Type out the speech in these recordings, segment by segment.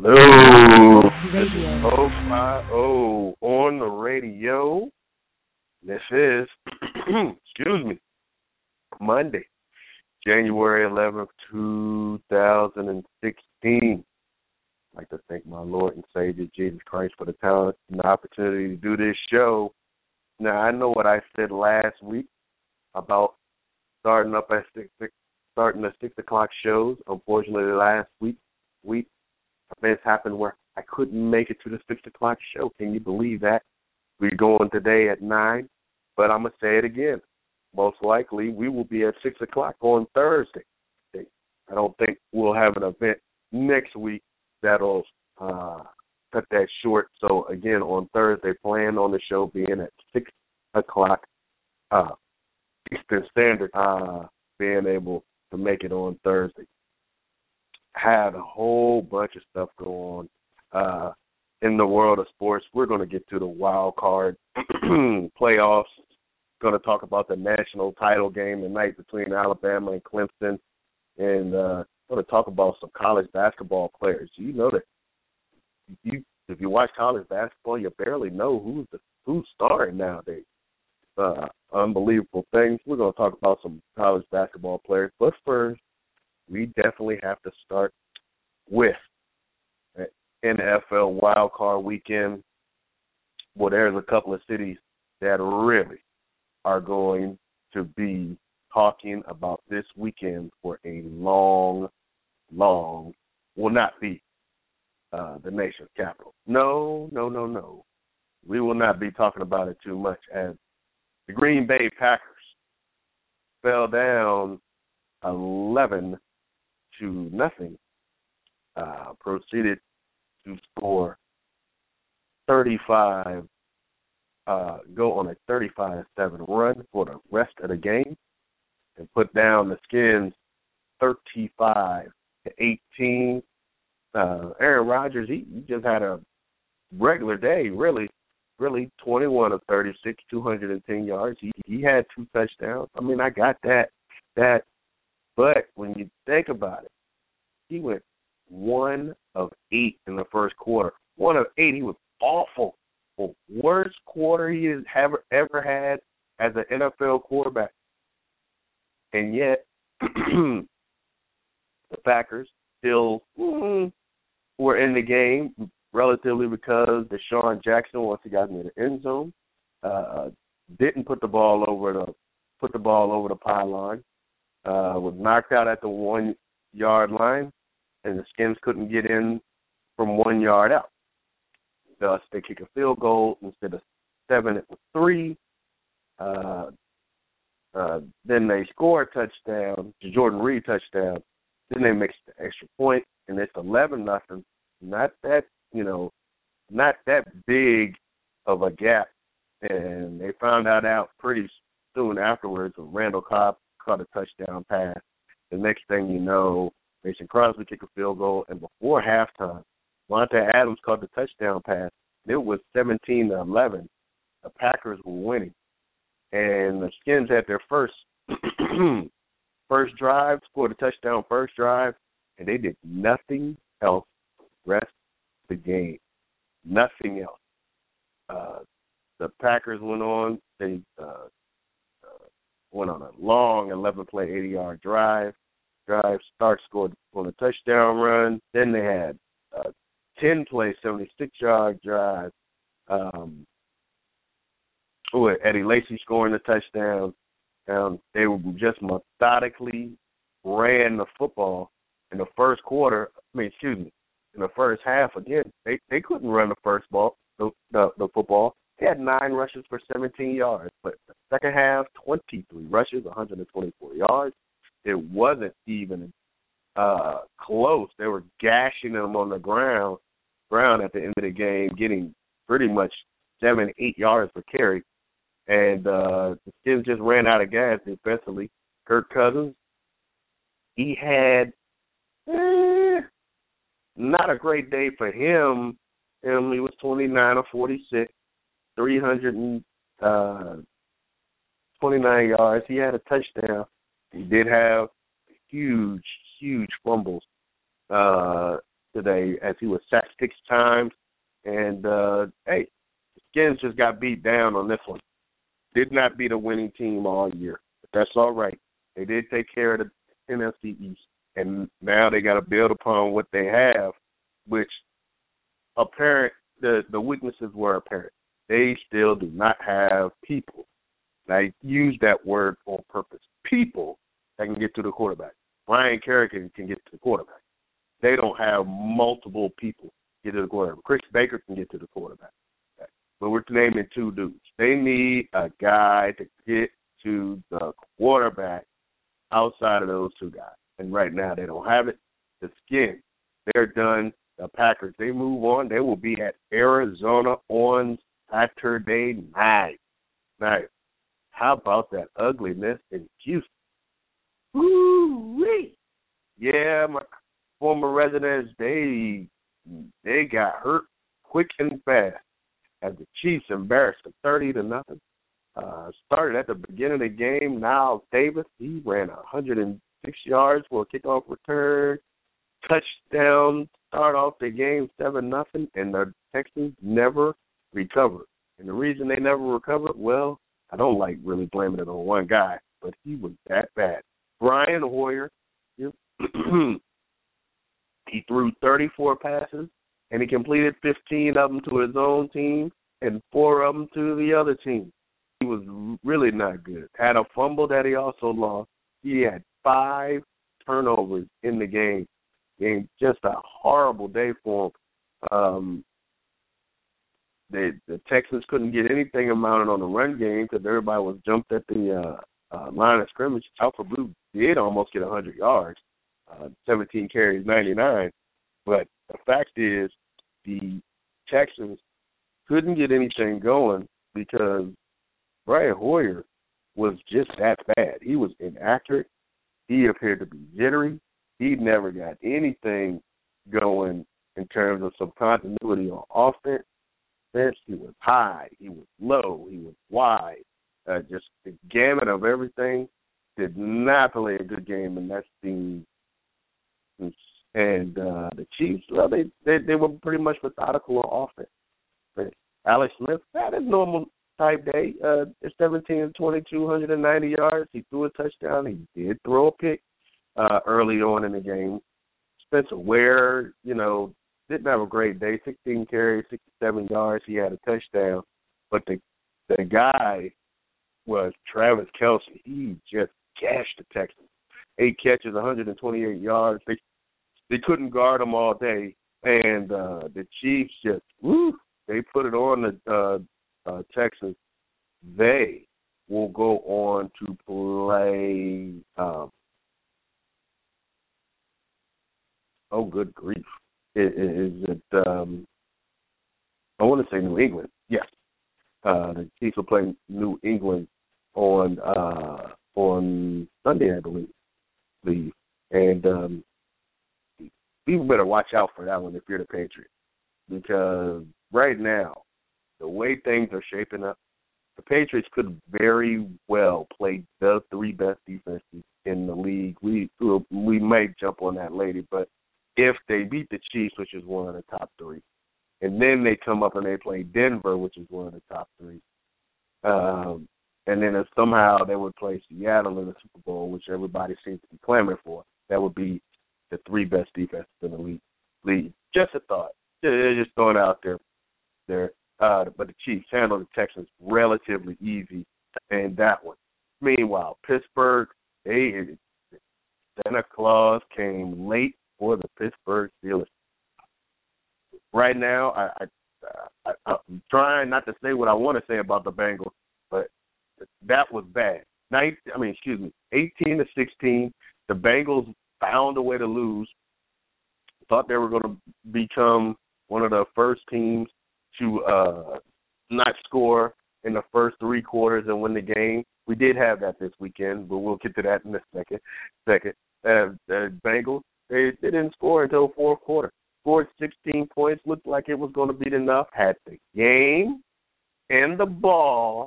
Hello. This is Radio. O5O on the radio. This is, excuse me, Monday, January 11th, 2016. I'd like to thank my Lord and Savior, Jesus Christ, for the talent and the opportunity to do this show. Now, I know what I said last week about starting at 6 o'clock shows. Unfortunately, last week, events happened where I couldn't make it to the 6 o'clock show. Can you believe that? We're going today at 9, but I'm going to say it again. Most likely, we will be at 6 o'clock on Thursday. I don't think we'll have an event next week that'll cut that short. So, again, on Thursday, plan on the show being at 6 o'clock Eastern Standard, being able to make it on Thursday. Had a whole bunch of stuff go on in the world of sports. We're going to get to the wild card playoffs. Going to talk about the national title game tonight between Alabama and Clemson, and going to talk about some college basketball players. You know that if you watch college basketball, you barely know who's starting nowadays. Unbelievable things. We're going to talk about some college basketball players, but first, we definitely have to start with NFL Wild Card Weekend. Well, there's a couple of cities that really are going to be talking about this weekend for a long, will not be the nation's capital. No. We will not be talking about it too much, as the Green Bay Packers fell down 11-0, proceeded to score 35, go on a 35-7 run for the rest of the game, and put down the Skins 35-18. Aaron Rodgers, he just had a regular day, really 21 of 36, 210 yards. He had 2 touchdowns. I mean, I got that. But when you think about it, he went 1 of 8 in the first quarter. 1 of 8. He was awful. The worst quarter he has ever had as an NFL quarterback. And yet, the Packers still were in the game relatively because Deshaun Jackson, once he got into the end zone, didn't put the ball over the pylon. Was knocked out at the 1-yard line, and the Skins couldn't get in from 1 yard out. Thus, they kick a field goal instead of 7. It was 3. Then they score a touchdown, the Jordan Reed touchdown. Then they make the extra point, and it's 11-0. Not that big of a gap. And they found that out pretty soon afterwards when Randall Cobb caught a touchdown pass. The next thing you know, Mason Crosby kicked a field goal, and before halftime, Monte Adams caught the touchdown pass. It was 17-11. The Packers were winning, and the Skins had their first drive, scored a touchdown first drive, and they did nothing else the rest of the game. Nothing else. The Packers went on. They went on a long 11-play, 80-yard drive. Scored on a touchdown run. Then they had a 10-play, 76-yard drive. Eddie Lacy scoring a touchdown. They were just methodically ran the football in the first quarter. In the first half. Again, they couldn't run the football. They had 9 rushes for 17 yards, but the second half, 23 rushes, 124 yards. It wasn't even close. They were gashing them on the ground at the end of the game, getting pretty much 7-8 yards per carry. And the Skins just ran out of gas defensively. Kirk Cousins, he had not a great day for him. He was 29 of 46, 329 yards. He had a touchdown. He did have huge fumbles. today as he was sacked 6 times. And, hey, the Skins just got beat down on this one. Did not beat a winning team all year. But that's all right. They did take care of the NFC East. And now they got to build upon what they have, which apparent the weaknesses were apparent. They still do not have people. And I use that word on purpose. People that can get to the quarterback. Ryan Kerrigan can get to the quarterback. They don't have multiple people get to the quarterback. Chris Baker can get to the quarterback. But we're naming 2 dudes. They need a guy to get to the quarterback outside of those 2 guys. And right now they don't have it. The Skins, they're done. The Packers, they move on. They will be at Arizona on Saturday night. Now, how about that ugliness in Houston? Woo-wee! Yeah, my former residents, they got hurt quick and fast as the Chiefs embarrassed them 30-0. Started at the beginning of the game. Niles Davis, he ran 106 yards for a kickoff return. Touchdown, start off the game 7-0, and the Texans never recovered. And the reason they never recovered, well, I don't like really blaming it on one guy, but he was that bad. Brian Hoyer, he threw 34 passes, and he completed 15 of them to his own team and 4 of them to the other team. He was really not good. Had a fumble that he also lost. He had 5 turnovers in the game. Just a horrible day for him. The Texans couldn't get anything amounted on the run game because everybody was jumped at the line of scrimmage. Alpha Blue did almost get 100 yards, 17 carries, 99. But the fact is the Texans couldn't get anything going because Brian Hoyer was just that bad. He was inaccurate. He appeared to be jittery. He never got anything going in terms of some continuity on offense. He was high. He was low. He was wide. Just the gamut of everything. Did not play a good game in that team. And the Chiefs, well, they were pretty much methodical on offense. But Alex Smith had his normal type day. 17-22, 190 yards. He threw a touchdown. He did throw a pick early on in the game. Spencer Ware, didn't have a great day. 16 carries, 67 yards. He had a touchdown. But the guy was Travis Kelce. He just gashed the Texans. 8 catches, 128 yards. They couldn't guard him all day. And the Chiefs just, they put it on the Texans. They will go on to play, good grief. Is it, I want to say New England. Yes. The Chiefs will play New England on Sunday, I believe. And people better watch out for that one if you're the Patriots. Because right now, the way things are shaping up, the Patriots could very well play the 3 best defenses in the league. We might jump on that later, but if they beat the Chiefs, which is one of the top 3, and then they come up and they play Denver, which is one of the top 3, and then if somehow they would play Seattle in the Super Bowl, which everybody seems to be clamoring for, that would be the 3 best defenses in the league. Just a thought. Just throwing it out there. But the Chiefs handled the Texans relatively easy in that one. Meanwhile, Pittsburgh, Santa Claus came late for the Pittsburgh Steelers. Right now, I'm trying not to say what I want to say about the Bengals, but that was bad. 18-16, the Bengals found a way to lose. Thought they were going to become one of the first teams to not score in the first 3 quarters and win the game. We did have that this weekend, but we'll get to that in a second. The Bengals, they didn't score until the 4th quarter. Scored 16 points, looked like it was going to be enough, had the game and the ball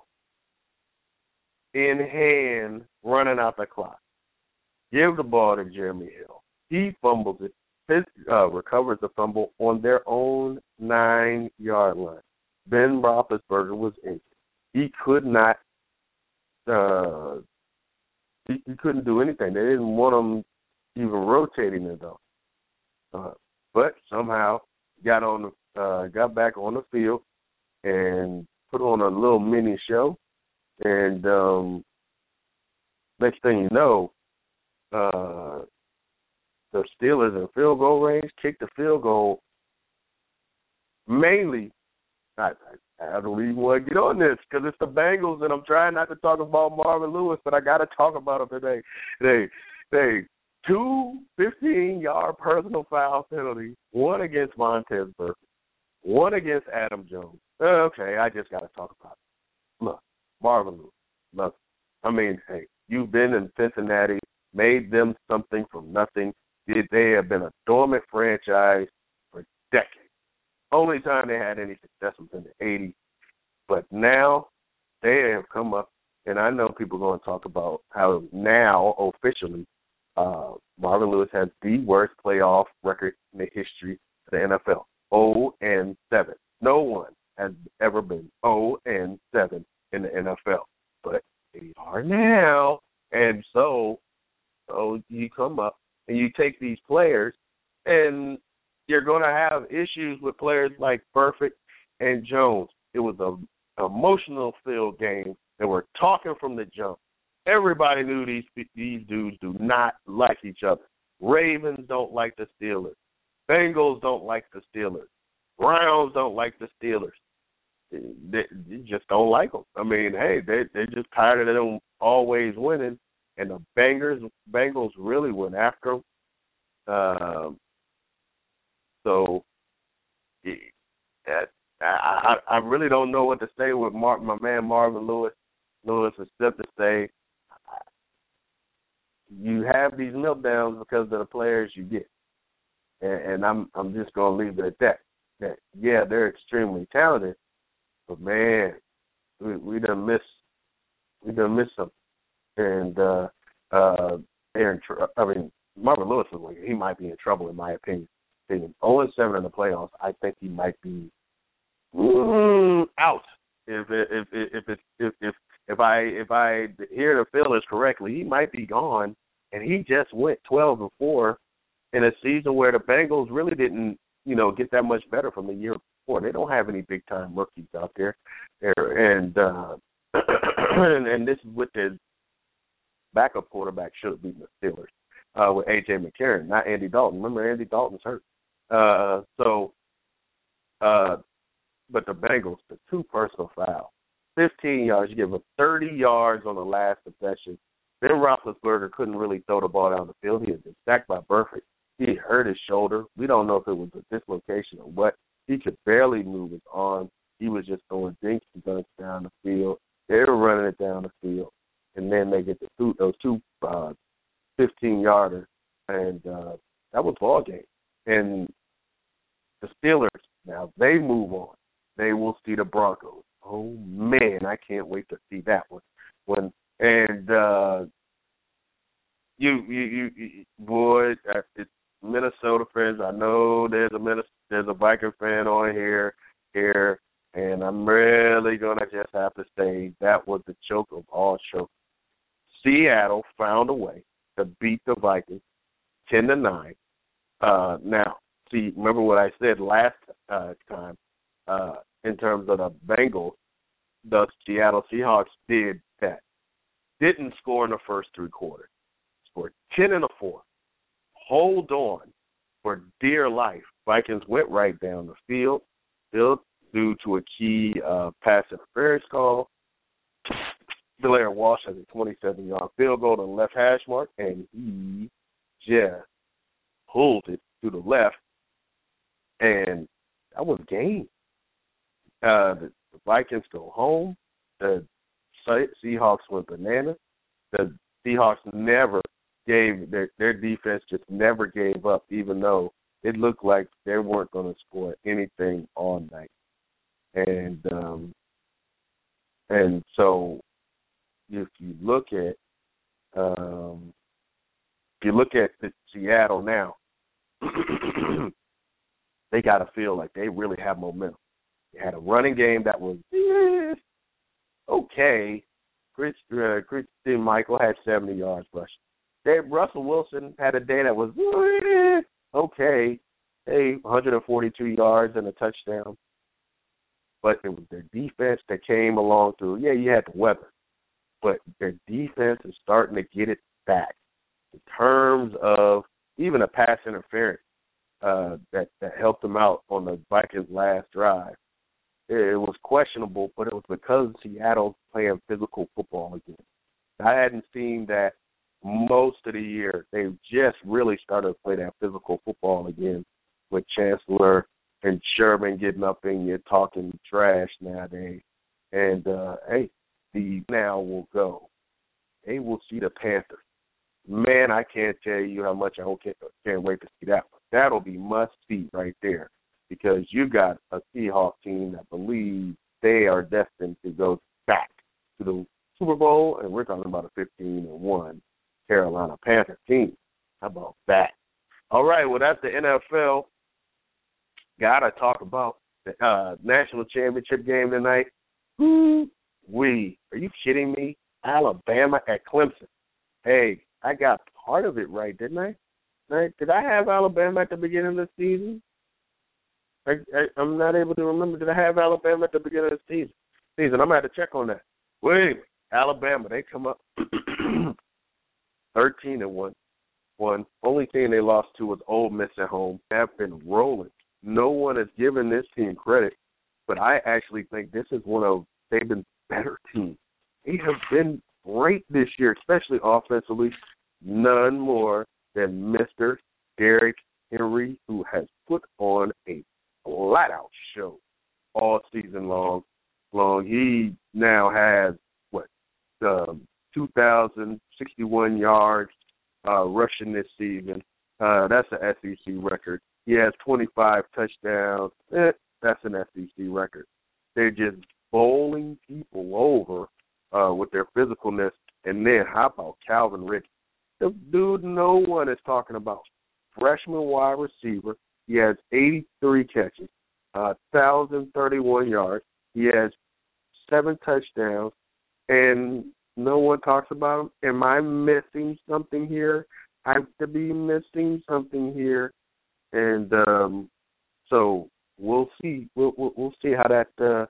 in hand running out the clock. Give the ball to Jeremy Hill. He fumbles it. recovers the fumble on their own 9-yard line. Ben Roethlisberger was injured. He could not. He couldn't do anything. They didn't want him even rotating it though. But somehow got back on the field and put on a little mini show. And next thing you know, the Steelers in field goal range kicked the field goal. Mainly, I don't even want to get on this because it's the Bengals, and I'm trying not to talk about Marvin Lewis, but I got to talk about him today. They 2 15-yard personal foul penalties, one against Montez Burfict, one against Adam Jones. Okay, I just got to talk about it. Look, Marvin Lewis, look, I mean, hey, you've been in Cincinnati, made them something from nothing. They have been a dormant franchise for decades. Only time they had any success was in the 80s. But now they have come up, and I know people are going to talk about how now officially Marvin Lewis has the worst playoff record in the history of the NFL, 0-7. No one has ever been 0-7 in the NFL, but they are now. And so you come up and you take these players, and you're going to have issues with players like Burfict and Jones. It was an emotional field game. They were talking from the jump. Everybody knew these dudes do not like each other. Ravens don't like the Steelers. Bengals don't like the Steelers. Browns don't like the Steelers. They just don't like them. I mean, hey, they're just tired of them always winning, and the Bengals really went after them. So I really don't know what to say with my man Marvin Lewis, except to say you have these meltdowns because of the players you get, and I'm just gonna leave it at that. That yeah, they're extremely talented, but man, we done missed something, and Marvin Lewis he might be in trouble in my opinion. 0-7 in the playoffs, I think he might be out. If I hear the feelers correctly, he might be gone, and he just went 12-4 in a season where the Bengals really didn't, get that much better from the year before. They don't have any big time rookies out there, and this is with the backup quarterback should have beaten the Steelers with A.J. McCarron, not Andy Dalton. Remember, Andy Dalton's hurt. But the Bengals, the 2 personal fouls, 15 yards, you give up 30 yards on the last possession. Ben Roethlisberger couldn't really throw the ball down the field. He had been sacked by Burfict. He hurt his shoulder. We don't know if it was a dislocation or what. He could barely move his arm. He was just throwing dinks and dunks down the field. They were running it down the field. And then they get those 2 15-yarders, and that was ball game. And the Steelers, now they move on. They will see the Broncos. Oh, man, I can't wait to see that one. It's Minnesota fans. I know there's a Viking fan on here, and I'm really going to just have to say that was the choke of all chokes. Seattle found a way to beat the Vikings 10-9. Now, see, remember what I said last time in terms of the Bengals, the Seattle Seahawks did that. Didn't score in the first 3 quarters. Scored 10-4. Hold on for dear life. Vikings went right down the field due to a key pass interference call. Blair Walsh has a 27-yard field goal to the left hash mark, and he just pulled it to the left, and that was game. The Vikings go home. The Seahawks went bananas. The Seahawks never gave their defense just never gave up, even though it looked like they weren't going to score anything all night. And so if you look at the Seattle now, they got to feel like they really have momentum. They had a running game that was okay. Christian Michael had 70 yards rushing. Russell Wilson had a day that was okay. 142 yards and a touchdown. But it was their defense that came along through. Yeah, you had the weather. But their defense is starting to get it back in terms of even a pass interference that helped them out on the Vikings' last drive. It was questionable, but it was because Seattle's playing physical football again. I hadn't seen that most of the year. They've just really started to play that physical football again with Chancellor and Sherman getting up in you talking trash nowadays. And, the now will go. They will see the Panthers. Man, I can't tell you how much I can't wait to see that one. That'll be must-see right there because you got a Seahawks team that believes they are destined to go back to the Super Bowl, and we're talking about a 15-1 Carolina Panther team. How about that? All right, well, that's the NFL. Got to talk about the national championship game tonight. Are you kidding me? Alabama at Clemson. Hey, I got part of it right, didn't I? Right? Did I have Alabama at the beginning of the season? I'm not able to remember. Did I have Alabama at the beginning of the season? I'm going to have to check on that. Wait, Alabama, they come up 13-1. Only thing they lost to was Ole Miss at home. They've been rolling. No one has given this team credit, but I actually think this is they've been better teams. They have been great this year, especially offensively. None more than Mr. Derrick Henry, who has put on a flat-out show all season long. He now has, 2,061 yards rushing this season. That's an SEC record. He has 25 touchdowns. That's an SEC record. They're just bowling people over with their physicalness. And then how about Calvin Ridley? The dude no one is talking about. Freshman wide receiver. He has 83 catches, 1,031 yards. He has 7 touchdowns, and no one talks about him. Am I missing something here? I have to be missing something here. And so we'll see. We'll see how that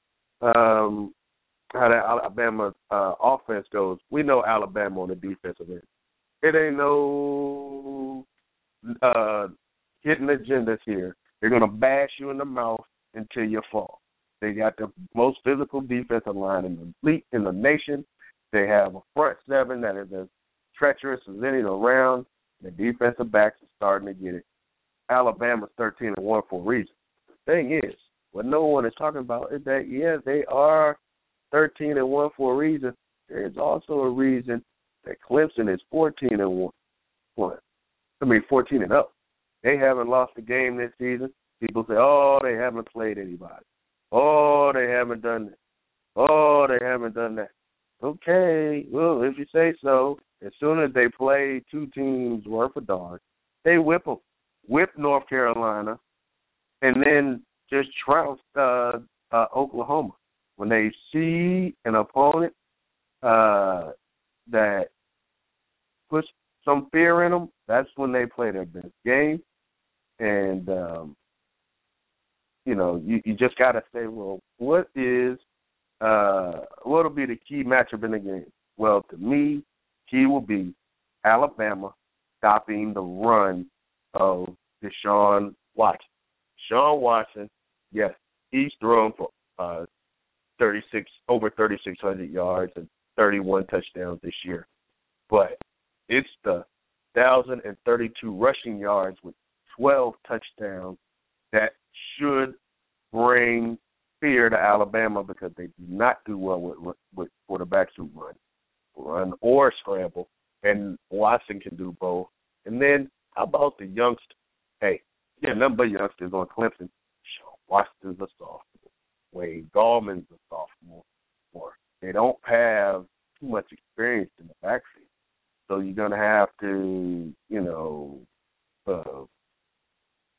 Alabama offense goes. We know Alabama on the defensive end. It ain't no hidden agendas here. They're gonna bash you in the mouth until you fall. They got the most physical defensive line in the nation. They have a front seven that is as treacherous as any around. The defensive backs are starting to get it. Alabama's 13-1 for a reason. The thing is, what no one is talking about is that, yes, they are 13-1 for a reason. There's also a reason that Clemson is 14-1. 14-0. They haven't lost a game this season. People say, oh, they haven't played anybody. Oh, they haven't done this. Oh, they haven't done that. Okay, well, if you say so, as soon as they play 2 teams worth of dogs, they whip them. Whip North Carolina, and then just trounce Oklahoma. When they see an opponent that puts some fear in them, that's when they play their best game. And, you just got to say, well, what'll be the key matchup in the game? Well, to me, key will be Alabama stopping the run of Deshaun Watson. Deshaun Watson, yes, he's thrown for over 3,600 yards and 31 touchdowns this year. But it's the 1,032 rushing yards with 12 touchdowns that should bring fear to Alabama because they do not do well with quarterbacks who run or scramble, and Watson can do both. And then how about the youngster? Hey, yeah, nothing but youngsters on Clemson. Washington's a sophomore. Wade Gallman's a sophomore. They don't have too much experience in the backfield. So you're going to have to,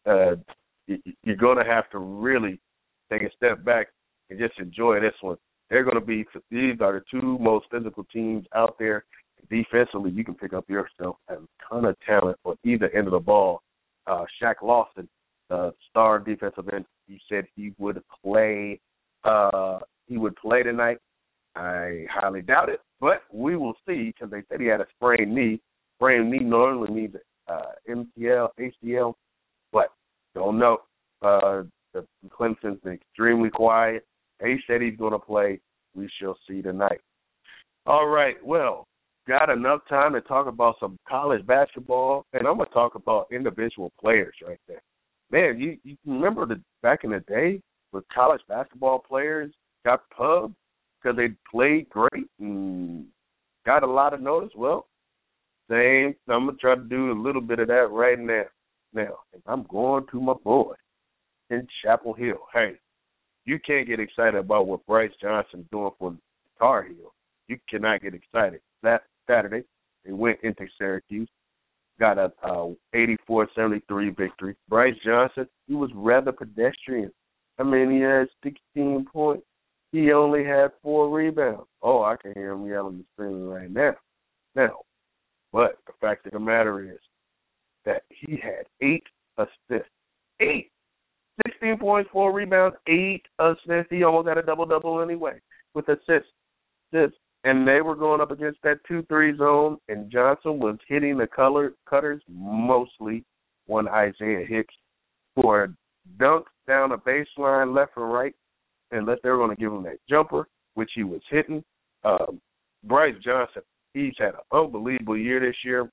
you're going to have to really take a step back and just enjoy this one. These are the two most physical teams out there. Defensively, you can pick up yourself a ton of talent on either end of the ball. Shaq Lawson, star defensive end, he said he would play. He would play tonight. I highly doubt it, but we will see because they said he had a sprained knee. Sprained knee normally means MCL, ACL, but don't know. The Clemson's extremely quiet. He said he's going to play. We shall see tonight. All right, well, got enough time to talk about some college basketball, and I'm going to talk about individual players right there. Man, you remember back in the day with college basketball players got pubs because they played great and got a lot of notice? Well, I'm going to try to do a little bit of that right now. Now, I'm going to my boy in Chapel Hill. Hey, you can't get excited about what Bryce Johnson's doing for Tar Heel. You cannot get excited. That Saturday, they went into Syracuse, got a 84-73 victory. Bryce Johnson, he was rather pedestrian. I mean, he had 16 points. He only had 4 rebounds. Oh, I can hear him yelling and screaming right now. But the fact of the matter is that he had 8 assists. 8. 16 points, 4 rebounds, 8 assists. He almost had a double-double anyway with assists. And they were going up against that 2-3 zone, and Johnson was hitting the cutters, mostly one Isaiah Hicks, for dunks down a baseline left and right, and they were going to give him that jumper, which he was hitting. Bryce Johnson, he's had an unbelievable year this year.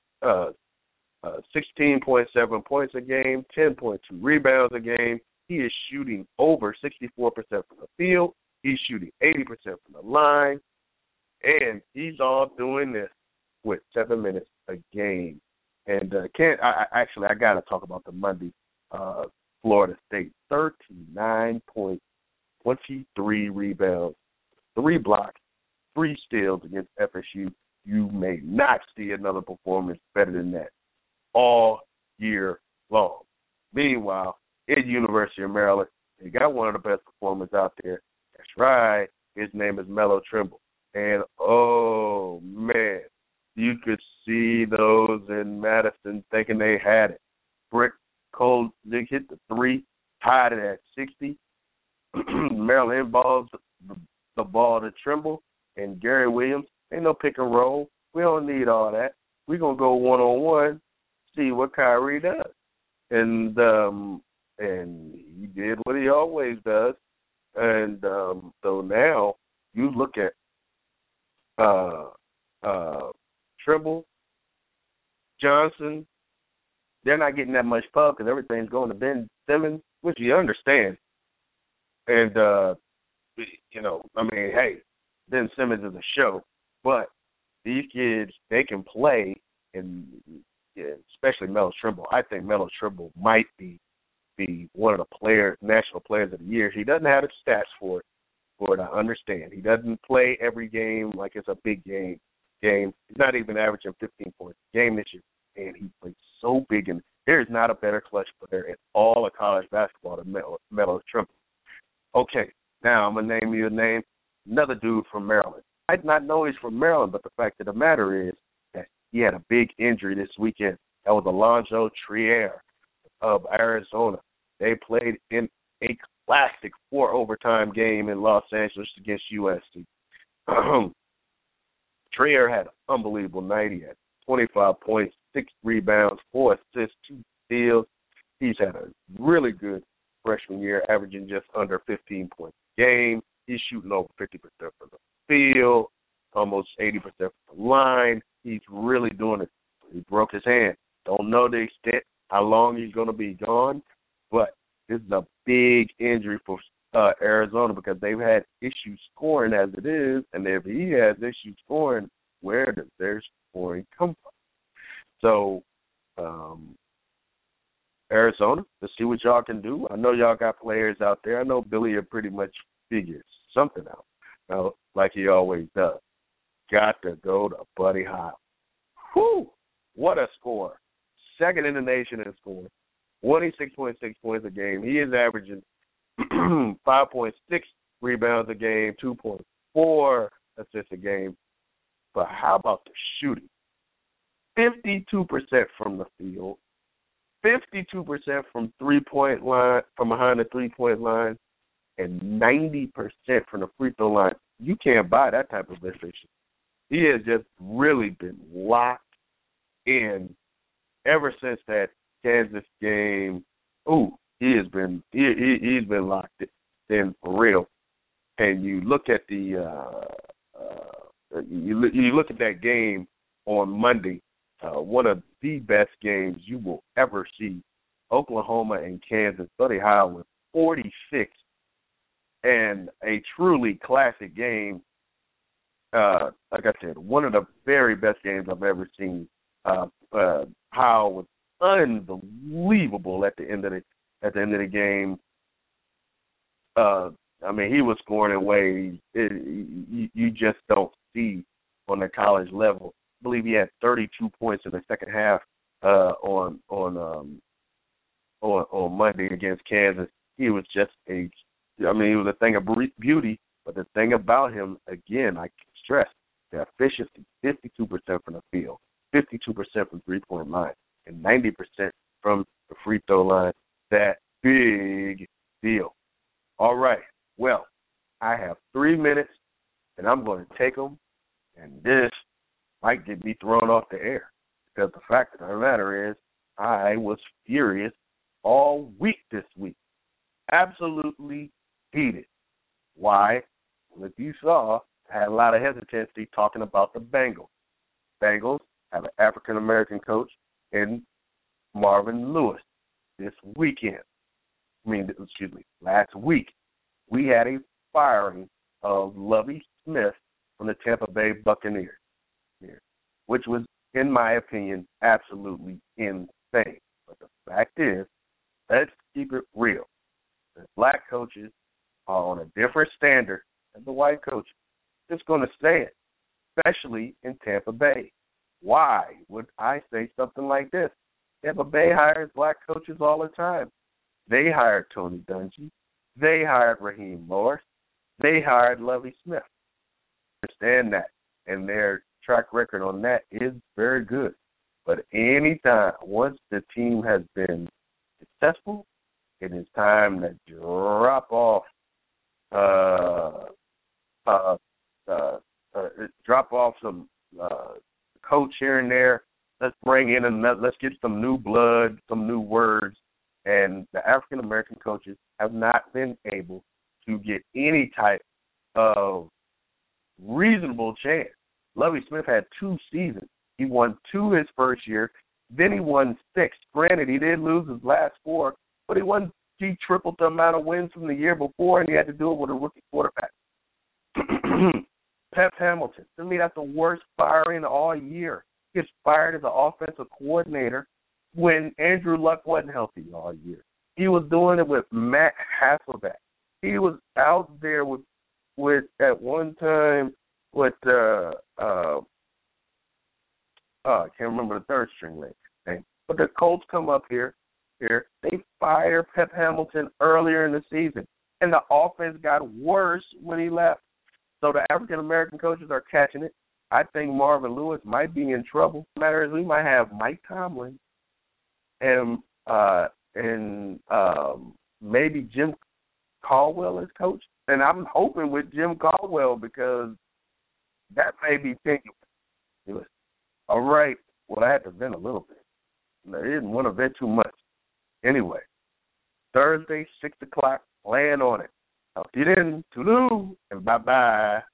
16.7 points a game, 10.2 rebounds a game. He is shooting over 64% from the field. He's shooting 80% from the line. And he's all doing this with 7 minutes a game. And I got to talk about the Monday Florida State. 39 points, 23 rebounds, 3 blocks, 3 steals against FSU. You may not see another performance better than that all year long. Meanwhile, at University of Maryland, they got one of the best performers out there. That's right. His name is Melo Trimble. And, oh, man, you could see those in Madison thinking they had it. Brick Cold, they hit the 3, tied it at 60. Maryland involves the ball to Trimble and Gary Williams. Ain't no pick and roll. We don't need all that. We're going to go one-on-one, see what Kyrie does. And he did what he always does. And so now you look at Trimble, Johnson, they're not getting that much pub because everything's going to Ben Simmons, which you understand. And, hey, Ben Simmons is a show. But these kids, they can play, and especially Melo Trimble. I think Melo Trimble might be one of the national players of the year. He doesn't have the stats for it, I understand. He doesn't play every game like it's a big game. He's not even averaging 15 points a game this year, and he plays so big. And there is not a better clutch player in all of college basketball than Melo Trimble. Okay, now I'm going to name you a name, another dude from Maryland. I did not know he's from Maryland, but the fact of the matter is that he had a big injury this weekend. That was Alonzo Trier of Arizona. They played in a classic 4-overtime game in Los Angeles against USC. Trier had an unbelievable night. He had 25 points, 6 rebounds, 4 assists, 2 steals. He's had a really good freshman year, averaging just under 15 points a game. He's shooting over 50% from the field, almost 80% from the line. He's really doing it. He broke his hand. Don't know the extent, how long he's going to be gone, but this is a big injury for Arizona because they've had issues scoring as it is, and if he has issues scoring, where does their scoring come from? So, Arizona, let's see what y'all can do. I know y'all got players out there. I know Billy pretty much figures something out, like he always does. Got to go to Buddy Hield. Whew, what a score. Second in the nation in scoring. 26.6 points a game. He is averaging 5.6 rebounds a game, 2.4 assists a game. But how about the shooting? 52% from the field, 52% from 3-point line, from behind the 3-point line, and 90% from the free throw line. You can't buy that type of efficiency. He has just really been locked in ever since that Kansas game. He's been locked in for real. And you look at you look at that game on Monday, one of the best games you will ever see. Oklahoma and Kansas, Buddy Howell with 46, and a truly classic game. Like I said, one of the very best games I've ever seen. Howell was unbelievable at the end of the game. I mean, he was scoring in ways you just don't see on the college level. I believe he had 32 points in the second half on Monday against Kansas. He was just he was a thing of beauty. But the thing about him, again, I stress the efficiency: 52% from the field, 52% from 3-point line, and 90% from the free throw line. That big deal. All right. Well, I have 3 minutes, and I'm going to take them, and this might get me thrown off the air, because the fact of the matter is I was furious all week this week. Absolutely heated. Why? Well, if you saw, I had a lot of hesitancy talking about the Bengals. Bengals have an African-American coach in Marvin Lewis last week. We had a firing of Lovie Smith from the Tampa Bay Buccaneers, which was, in my opinion, absolutely insane. But the fact is, let's keep it real. The black coaches are on a different standard than the white coaches. Just going to say it, especially in Tampa Bay. Why would I say something like this? Tampa Bay hires black coaches all the time. They hired Tony Dungy. They hired Raheem Morris. They hired Lovie Smith. Understand that. And their track record on that is very good. But once the team has been successful, it is time to drop off some coach here and there. Let's bring in let's get some new blood, some new words. And the African-American coaches have not been able to get any type of reasonable chance. Lovie Smith had 2 seasons. He won 2 his first year. Then he won 6. Granted, he did lose his last 4, but he tripled the amount of wins from the year before, and he had to do it with a rookie quarterback. Pep Hamilton, to me, that's the worst firing all year. He gets fired as an offensive coordinator when Andrew Luck wasn't healthy all year. He was doing it with Matt Hasselbeck. He was out there with at one time with I can't remember the third string name. But the Colts come up here. They fire Pep Hamilton earlier in the season, and the offense got worse when he left. So the African American coaches are catching it. I think Marvin Lewis might be in trouble. The matter is, we might have Mike Tomlin and maybe Jim Caldwell as coach. And I'm hoping with Jim Caldwell, because that may be tenuous. All right. Well, I had to vent a little bit. I didn't want to vent too much. Anyway, Thursday, 6 o'clock, land on it. Talk to you then. Toodaloo, and bye-bye.